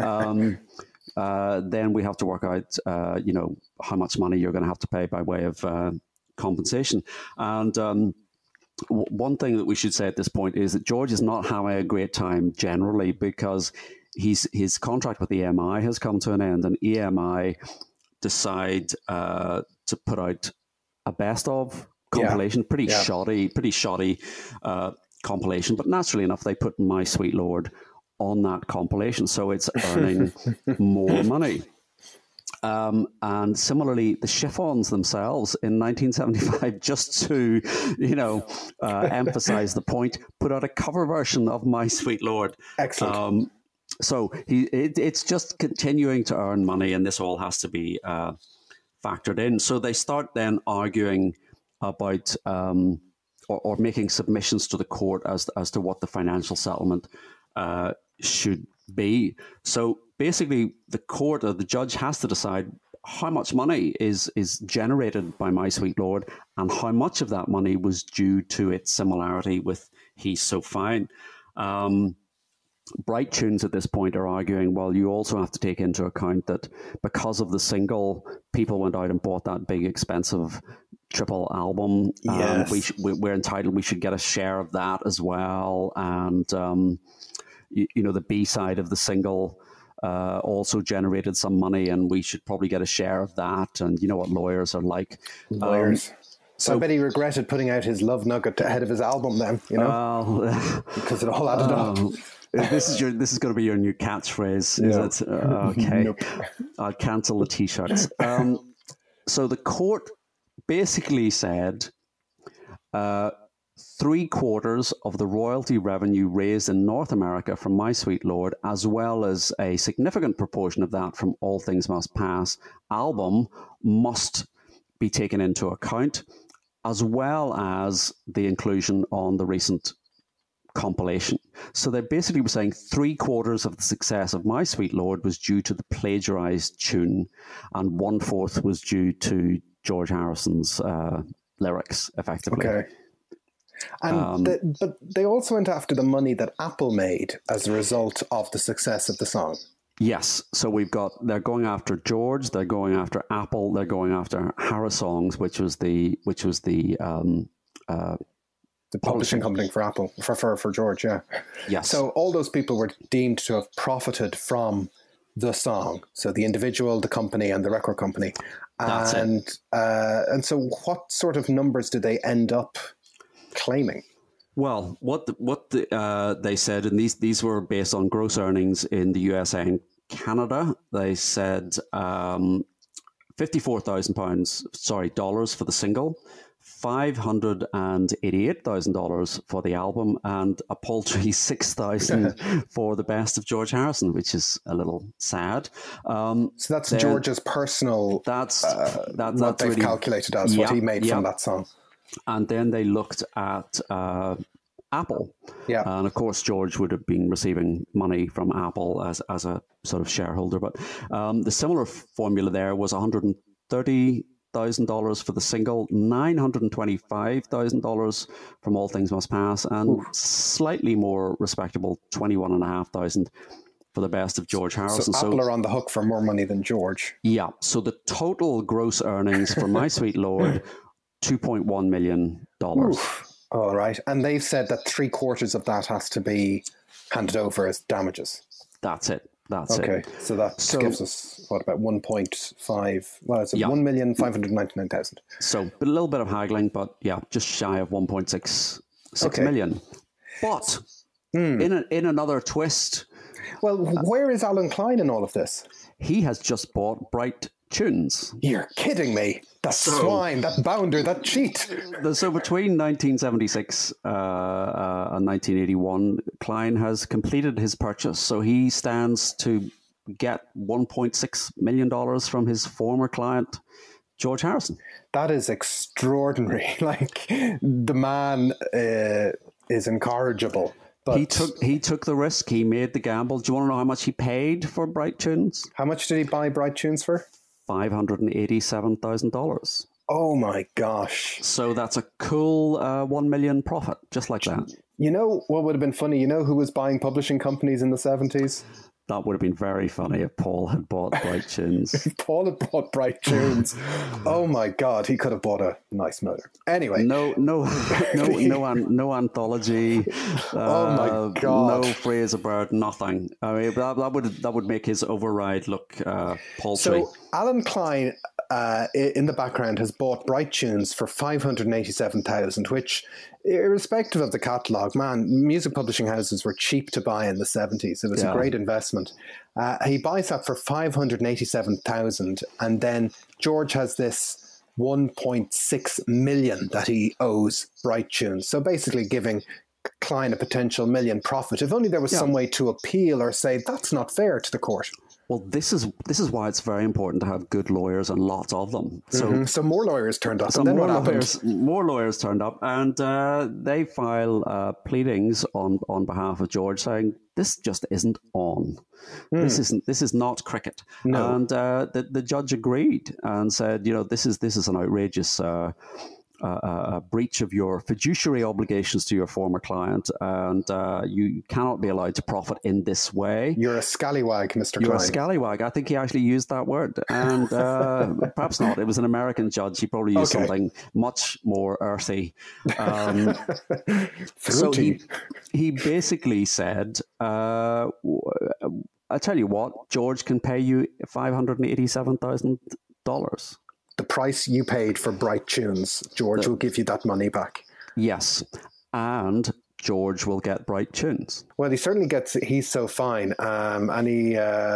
then we have to work out, how much money you're going to have to pay by way of compensation. And one thing that we should say at this point is that George is not having a great time generally, because his contract with EMI has come to an end, and EMI decide to put out a best of compilation, pretty shoddy compilation, but naturally enough, they put My Sweet Lord on that compilation, so it's earning more money. And similarly, the Chiffons themselves in 1975, just to emphasize the point, put out a cover version of My Sweet Lord. Excellent. So it's just continuing to earn money, and this all has to be factored in. So they start then arguing about or making submissions to the court as to what the financial settlement should be. So basically, the court or the judge has to decide how much money is generated by My Sweet Lord, and how much of that money was due to its similarity with He's So Fine. Bright Tunes at this point are arguing, well, you also have to take into account that because of the single, people went out and bought that big, expensive triple album. Yes. We're entitled, we should get a share of that as well. And, the B side of the single also generated some money, and we should probably get a share of that. And you know what lawyers are like. Lawyers. So I bet he regretted putting out his Love Nugget ahead of his album then, because it all added up. This is going to be your new catchphrase, is it? Okay. Nope. I'll cancel the T-shirts. So the court basically said 3/4 of the royalty revenue raised in North America from My Sweet Lord, as well as a significant proportion of that from All Things Must Pass album, must be taken into account, as well as the inclusion on the recent compilation. So they basically were saying 3/4 of the success of My Sweet Lord was due to the plagiarized tune, and 1/4 was due to George Harrison's lyrics, effectively. Okay. And but they also went after the money that Apple made as a result of the success of the song. Yes. So they're going after George, they're going after Apple, they're going after Harris Songs, which was the publishing company for Apple, for George, yeah. Yes. So all those people were deemed to have profited from the song. So the individual, the company, and the record company. That's it. And so what sort of numbers did they end up claiming? Well, what they said, and these were based on gross earnings in the USA and Canada. They said $54,000 for the single, $588,000 for the album, and a paltry $6,000 for the best of George Harrison, which is a little sad. So that's George's personal. That's what they've really calculated as what he made from that song. And then they looked at Apple. Yeah. And of course, George would have been receiving money from Apple as a sort of shareholder. But the similar formula there was $130,000 for the single, $925,000 from All Things Must Pass, and slightly more respectable $21,500 for the best of George Harrison. So Apple are on the hook for more money than George. Yeah. So the total gross earnings for My Sweet Lord, $2.1 million. All right. And they've said that 3/4 of that has to be handed over as damages. That's it. That's Okay, it. so that gives us, what, about 1.5, well, it's 1,599,000. So a little bit of haggling, but yeah, just shy of 1.66 Okay. million. But in another twist, Well, where is Alan Klein in all of this? he has just bought Bright Tunes. You're kidding me. That swine, that bounder, that cheat. So between 1976 and 1981, Klein has completed his purchase. So he stands to get $1.6 million from his former client, George Harrison. That is extraordinary. Like, the man is incorrigible. But he took the risk. He made the gamble. Do you want to know how much he paid for Bright Tunes? How much did he buy Bright Tunes for? $587,000. Oh my gosh. So that's a cool 1 million profit, just like that. You know what would have been funny? You know who was buying publishing companies in the 70s? That would have been very funny if Paul had bought Bright Tunes. Paul had bought Bright Tunes. Oh my God, he could have bought a nice motor. Anyway, no anthology. Oh my God, no phrase about nothing. I mean, that would make his override look paltry. So Alan Klein, in the background, has bought Bright Tunes for $587,000, which, irrespective of the catalogue, man, music publishing houses were cheap to buy in the 70s. It was a great investment. He buys that for $587,000, and then George has this $1.6 million that he owes Bright Tunes. So basically giving Klein a potential $1 million profit. If only there was some way to appeal or say that's not fair to the court. Well, this is why it's very important to have good lawyers and lots of them. So more lawyers turned up. And then what happened? More lawyers turned up, and they file pleadings on behalf of George, saying this just isn't on. This is not cricket. No. And the judge agreed and said, this is an outrageous a breach of your fiduciary obligations to your former client, and you cannot be allowed to profit in this way. You're a scallywag, Mr. Klein. You're a scallywag. I think he actually used that word, and perhaps not. It was an American judge. He probably used something much more earthy. So he basically said, I tell you what, George can pay you $587,000. The price you paid for Bright Tunes, George will give you that money back. Yes, and George will get Bright Tunes. Well, he certainly gets He's So Fine, and he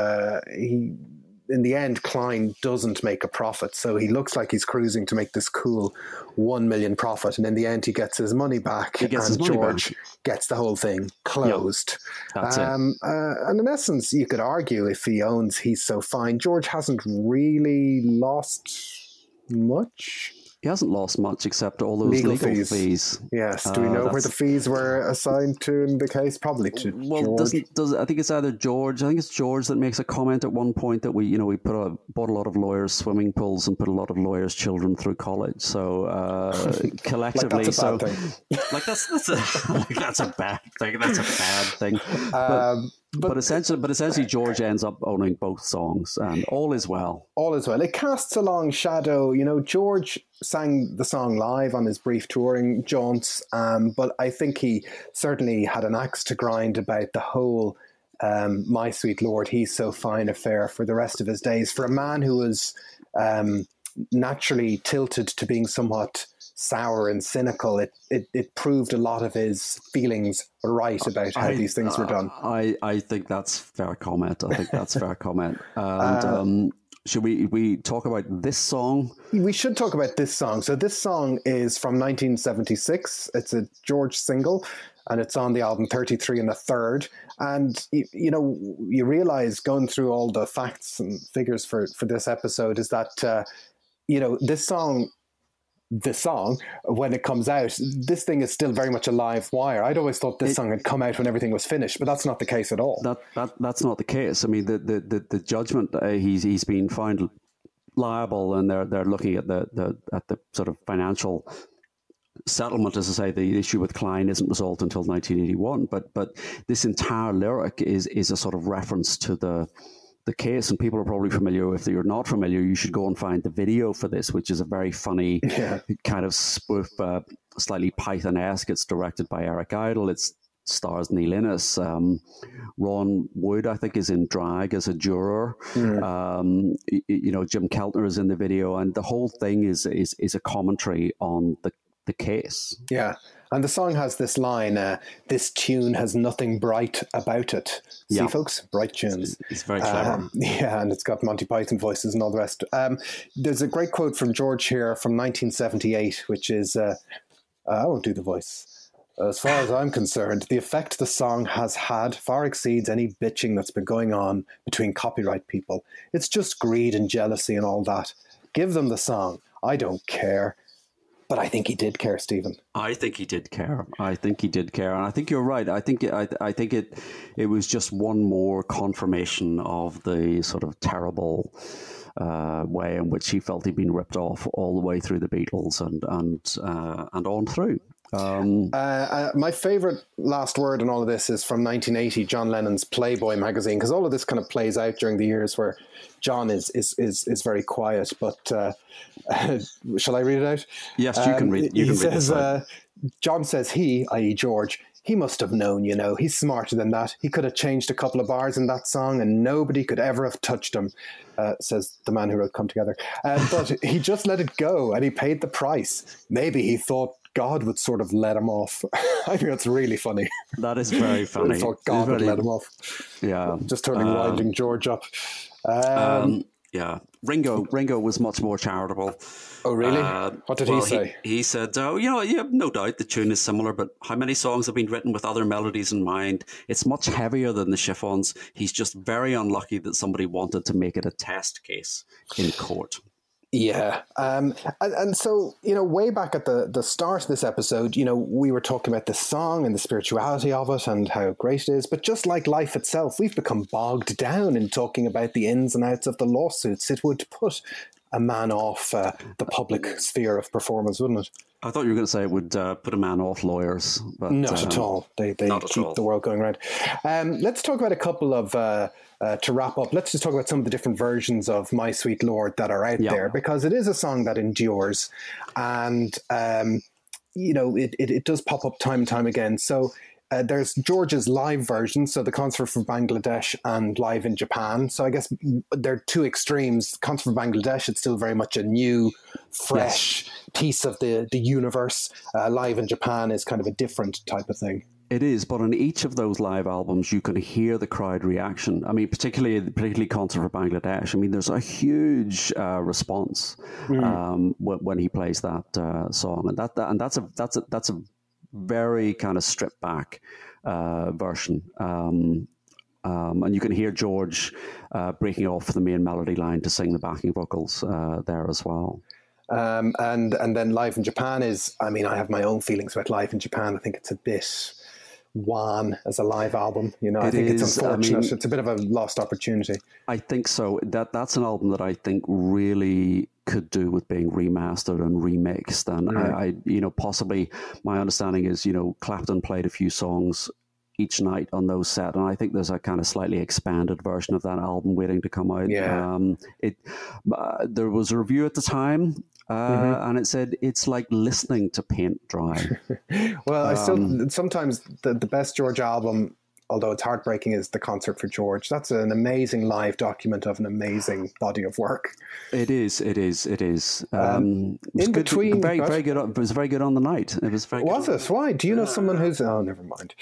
in the end, Klein doesn't make a profit, so he looks like he's cruising to make this cool 1 million profit, and in the end, he gets his money back, and George gets the whole thing closed. Yep, that's it. And in essence, you could argue if he owns He's So Fine, George hasn't really lost much. He hasn't lost much except all those legal fees. Yes. Do we know where the fees were assigned to in the case? Probably to George. I think it's either George. I think it's George that makes a comment at one point that we bought a lot of lawyers' swimming pools and put a lot of lawyers' children through college. So collectively, that's a bad thing. That's a bad thing. That's a bad thing. But essentially, George ends up owning both songs, and all is well. All is well. It casts a long shadow. George sang the song live on his brief touring jaunts, but I think he certainly had an axe to grind about the whole My Sweet Lord, He's So Fine affair for the rest of his days. For a man who was naturally tilted to being somewhat sour and cynical, it proved a lot of his feelings right about how these things were done. I think that's fair comment. And should we talk about this song? We should talk about this song. So this song is from 1976. It's a George single, and it's on the album 33 and a Third. And, you realize going through all the facts and figures for this episode is that, this song, when it comes out, this thing is still very much a live wire. I'd always thought this song had come out when everything was finished, but that's not the case at all. That's not the case. I mean, the judgment, he's been found liable, and they're looking at the sort of financial settlement. As I say, the issue with Klein isn't resolved until 1981, but this entire lyric is a sort of reference to the case, and people are probably familiar. If you're not familiar, you should go and find the video for this, which is a very funny kind of spoof, slightly Python-esque. It's directed by Eric Idle. It's stars Neil Innes. Ron Wood, I think, is in drag as a juror. Jim Keltner is in the video, and the whole thing is a commentary on the case. Yeah. And the song has this line, this tune has nothing bright about it. See, folks? Bright tunes. It's very clever. Yeah, and it's got Monty Python voices and all the rest. There's a great quote from George here from 1978, which is, I won't do the voice. As far as I'm concerned, the effect the song has had far exceeds any bitching that's been going on between copyright people. It's just greed and jealousy and all that. Give them the song. I don't care. But I think he did care, Stephen. I think he did care. And I think you're right. I think it was just one more confirmation of the sort of terrible way in which he felt he'd been ripped off all the way through the Beatles and on through. My favorite last word in all of this is from 1980, John Lennon's Playboy magazine, because all of this kind of plays out during the years where John is very quiet. But shall I read it out? Yes, you can read. You can read it. John says he, i.e. George, he must have known, he's smarter than that. He could have changed a couple of bars in that song and nobody could ever have touched him, says the man who wrote Come Together. But he just let it go and he paid the price. Maybe he thought God would sort of let him off. I think that's really funny. That is very funny. I thought God would let him off. Yeah. Just turning Winding George up. Yeah. Ringo was much more charitable. Oh, really? What did he say? He said, no doubt the tune is similar, but how many songs have been written with other melodies in mind? It's much heavier than the chiffons. He's just very unlucky that somebody wanted to make it a test case in court. Yeah. And so, way back at the start of this episode, we were talking about the song and the spirituality of it and how great it is. But just like life itself, we've become bogged down in talking about the ins and outs of the lawsuits. It would put a man off the public sphere of performance, wouldn't it? I thought you were going to say it would put a man off lawyers. But, not at all. They keep the world going round. Let's talk about a couple of... to wrap up, let's just talk about some of the different versions of My Sweet Lord that are out there, because it is a song that endures and, it does pop up time and time again. So there's George's live version, so the Concert for Bangladesh and live in Japan. So I guess they're two extremes. Concert for Bangladesh, it's still very much a new, fresh piece of the universe. Live in Japan is kind of a different type of thing. It is, but on each of those live albums, you can hear the crowd reaction. I mean, particularly Concert for Bangladesh. I mean, there's a huge response when he plays that song, and that's a very kind of stripped back version. And you can hear George breaking off the main melody line to sing the backing vocals there as well. And then Live in Japan is, I mean, I have my own feelings about Live in Japan. I think it's a bit wan as a live album. I think it's unfortunate. I mean, it's a bit of a lost opportunity. I think so. That's an album that I think really could do with being remastered and remixed. And I possibly my understanding is, Clapton played a few songs each night on those set, and I think there's a kind of slightly expanded version of that album waiting to come out. There was a review at the time, and it said it's like listening to paint dry. Well, I still sometimes the best George album, although it's heartbreaking, is the Concert for George. That's an amazing live document of an amazing body of work. It is. In between, very good. It was very good on the night. It was very. Was it? Why? Do you know someone who's? Oh, never mind.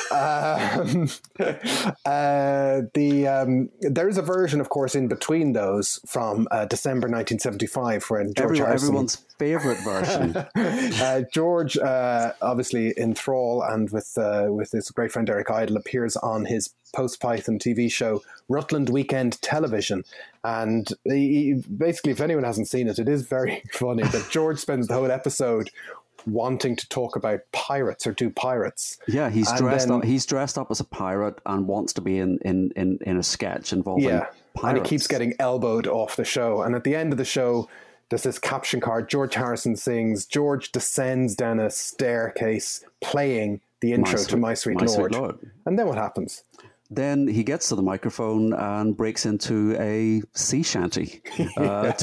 There is a version, of course, in between those from December 1975, when George Harrison, everyone's favorite version. George, obviously in thrall and with his great friend Eric Idle, appears on his post-Python TV show Rutland Weekend Television, and he, basically, if anyone hasn't seen it, it is very funny that George spends the whole episode wanting to talk about pirates or do pirates. Yeah, he's dressed up as a pirate and wants to be in a sketch involving pirates. And he keeps getting elbowed off the show. And at the end of the show, there's this caption card. George Harrison sings, George descends down a staircase playing the intro to My Sweet Lord. And then what happens? Then he gets to the microphone and breaks into a sea shanty. About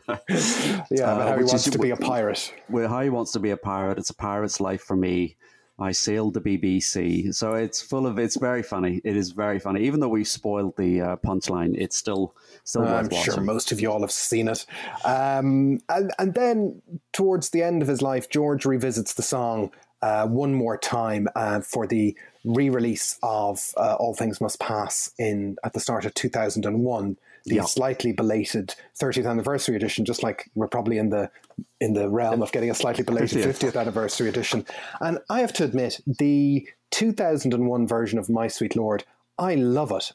how he wants to be a pirate. How he wants to be a pirate. It's a pirate's life for me. I sailed the BBC. So it's very funny. It is very funny. Even though we spoiled the punchline, it's still worth I'm watching. sure most of you all have seen it. And then towards the end of his life, George revisits the song one more time for the re-release of All Things Must Pass at the start of 2001. The slightly belated 30th anniversary edition, just like we're probably in the realm of getting a slightly belated 50th anniversary edition. And I have to admit, the 2001 version of My Sweet Lord, I love it.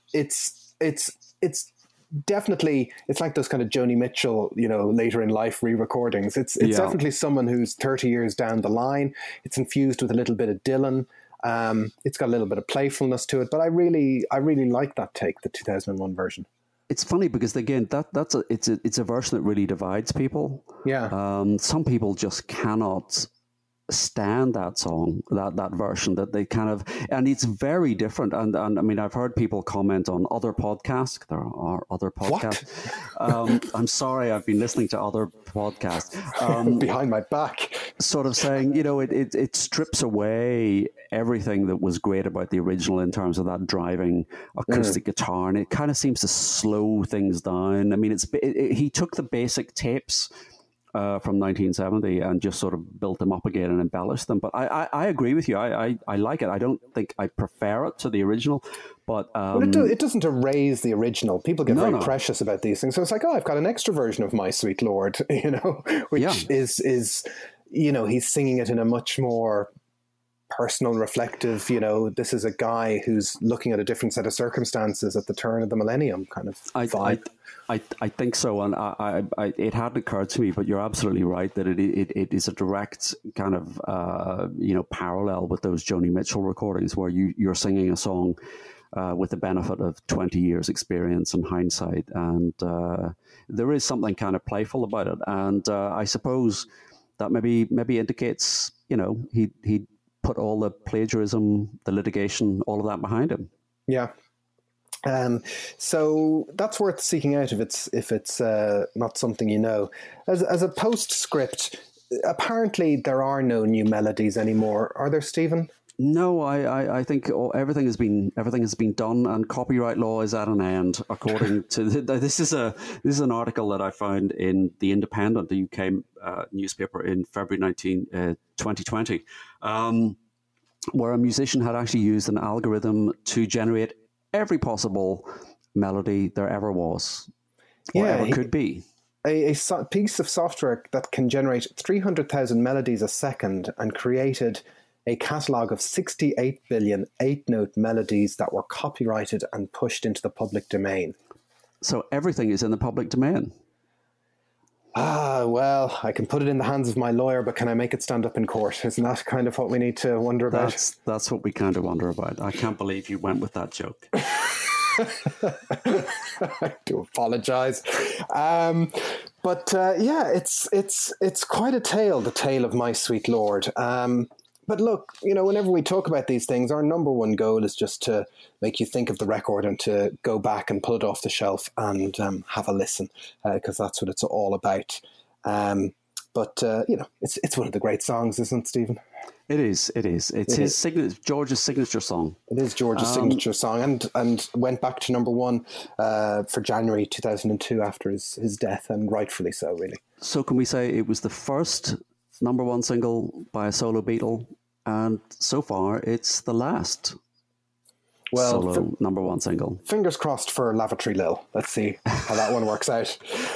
It's definitely, it's like those kind of Joni Mitchell, later in life re-recordings. It's definitely someone who's 30 years down the line. It's infused with a little bit of Dylan. It's got a little bit of playfulness to it, but I really like that take, the 2001 version. It's funny because again, it's a version that really divides people. Yeah. Some people just cannot stand that song, that version, that they kind of, and it's very different. And I mean, I've heard people comment on other podcasts. There are other podcasts. I'm sorry, I've been listening to other podcasts. Behind my back. Sort of saying, it strips away everything that was great about the original in terms of that driving acoustic guitar, and it kind of seems to slow things down. I mean, he took the basic tapes from 1970 and just sort of built them up again and embellished them. But I agree with you. I like it. I don't think I prefer it to the original, but it doesn't erase the original. People get very precious about these things. So it's like, I've got an extra version of My Sweet Lord, which is he's singing it in a much more personal, reflective, this is a guy who's looking at a different set of circumstances at the turn of the millennium kind of vibe. I think so, and it hadn't occurred to me, but you're absolutely right that it is a direct kind of parallel with those Joni Mitchell recordings where you're singing a song with the benefit of 20 years experience and hindsight, and there is something kind of playful about it, and I suppose that maybe indicates he put all the plagiarism, the litigation, all of that behind him. Yeah. So that's worth seeking out if it's not something As a postscript, apparently there are no new melodies anymore. Are there, Stephen? No, I think everything has been done, and copyright law is at an end. According to this is an article that I found in The Independent, the UK newspaper, in February 2020, where a musician had actually used an algorithm to generate every possible melody there ever was, or ever could be. A piece of software that can generate 300,000 melodies a second and created a catalogue of 68 billion 8-note melodies that were copyrighted and pushed into the public domain. So everything is in the public domain. Well, I can put it in the hands of my lawyer, but can I make it stand up in court? Isn't that kind of what we need to wonder about? That's what we kind of wonder about. I can't believe you went with that joke. I do apologize. But it's quite a tale, the tale of My Sweet Lord. But look, whenever we talk about these things, our number one goal is just to make you think of the record and to go back and pull it off the shelf and have a listen, because that's what it's all about. But it's one of the great songs, isn't it, Stephen? It is. It's George's signature song. It is George's signature song, and went back to number one for January 2002 after his death, and rightfully so, really. So can we say it was the first number one single by a solo Beatle, and so far it's the last solo number one single? Fingers crossed for Lavatory Lil. Let's see how that one works out.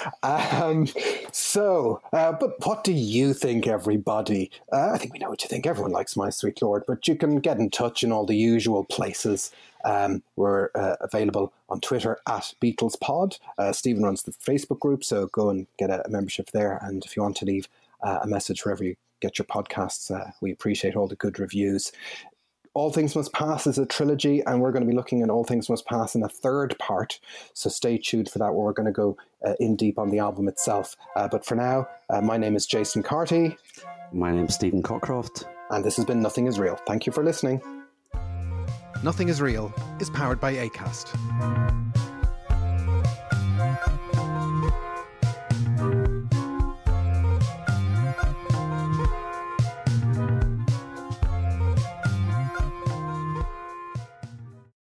But what do you think, everybody? I think we know what you think. Everyone likes My Sweet Lord, but you can get in touch in all the usual places. We're available on Twitter at BeatlesPod. Stephen runs the Facebook group, so go and get a membership there. And if you want to leave a message wherever you get your podcasts, we appreciate all the good reviews. All Things Must Pass is a trilogy, and we're going to be looking at All Things Must Pass in a third part, so stay tuned for that, where we're going to go in deep on the album itself. But for now, my name is Jason Carty. My name is Stephen Cockcroft. And this has been Nothing Is Real. Thank you for listening. Nothing Is Real is powered by Acast.